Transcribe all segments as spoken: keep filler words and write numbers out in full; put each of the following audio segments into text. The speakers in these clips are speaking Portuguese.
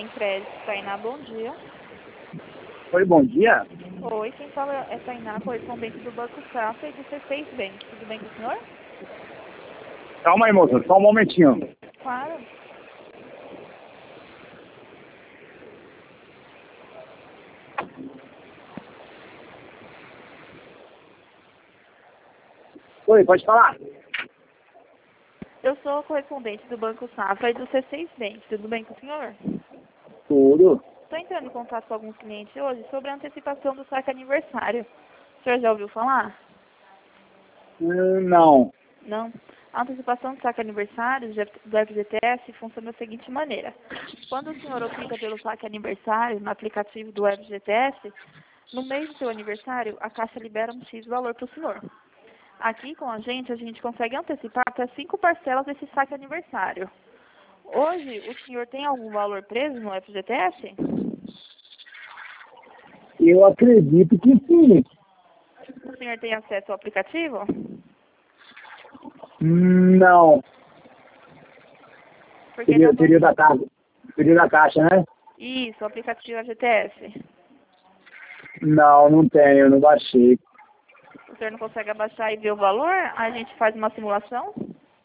Bem Crédito, Tainá, bom dia. Oi, bom dia. Oi, quem fala é Tainá, correspondente do Banco Safra e do C seis Bank. Tudo bem com o senhor? Calma aí, moça, só um momentinho. Claro. Oi, pode falar. Eu sou correspondente do Banco Safra e do C seis Bank. Tudo bem com o senhor? Tudo. Estou entrando em contato com alguns clientes hoje sobre a antecipação do saque aniversário. O senhor já ouviu falar? Hum, não. Não. A antecipação do saque aniversário do F G T S funciona da seguinte maneira. Quando o senhor opta pelo saque aniversário no aplicativo do F G T S, no mês do seu aniversário, a Caixa libera um X valor para o senhor. Aqui com a gente, a gente consegue antecipar até cinco parcelas desse saque aniversário. Hoje, o senhor tem algum valor preso no F G T S? Eu acredito que sim. O senhor tem acesso ao aplicativo? Não. Porque Seria, não... seria da casa. Seria da caixa, né? Isso, o aplicativo F G T S. Não, não tenho, não baixei. O senhor não consegue abaixar e ver o valor? A gente faz uma simulação?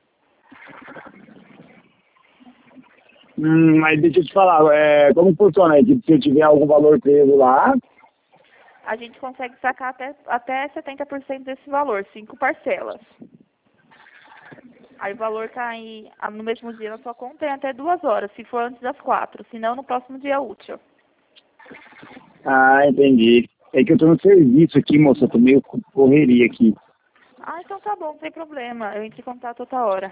Hum, mas deixa eu te falar, é, como funciona aí? Tipo, se eu tiver algum valor preso lá, A gente consegue sacar até, até setenta por cento desse valor, cinco parcelas. Aí o valor cai no mesmo dia na sua conta em até duas horas, se for antes das quatro, se não no próximo dia útil. ah, entendi. É que eu tô no serviço aqui, moça, eu tô meio com correria aqui. Ah, então tá bom, não tem problema. Eu entro em contato outra hora.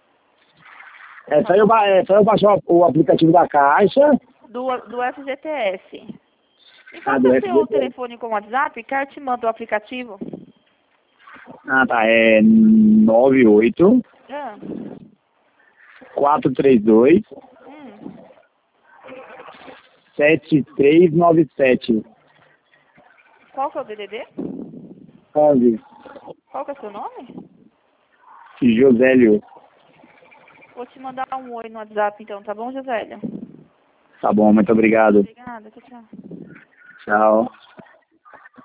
É só eu, ba- é só eu baixar o, o aplicativo da caixa. Do, do F G T S. Me Ah, passa do o seu F G T S. telefone com WhatsApp, que eu te mando o aplicativo. Ah, tá. É nove oito Ah, quatro três dois hum. sete três nove sete. Qual que é o D D D? onze. Qual que é o seu nome? Josélio. Vou te mandar um oi no WhatsApp então, tá bom, Josélio? Tá bom, muito obrigado. Obrigada, tchau, tchau. Tchau.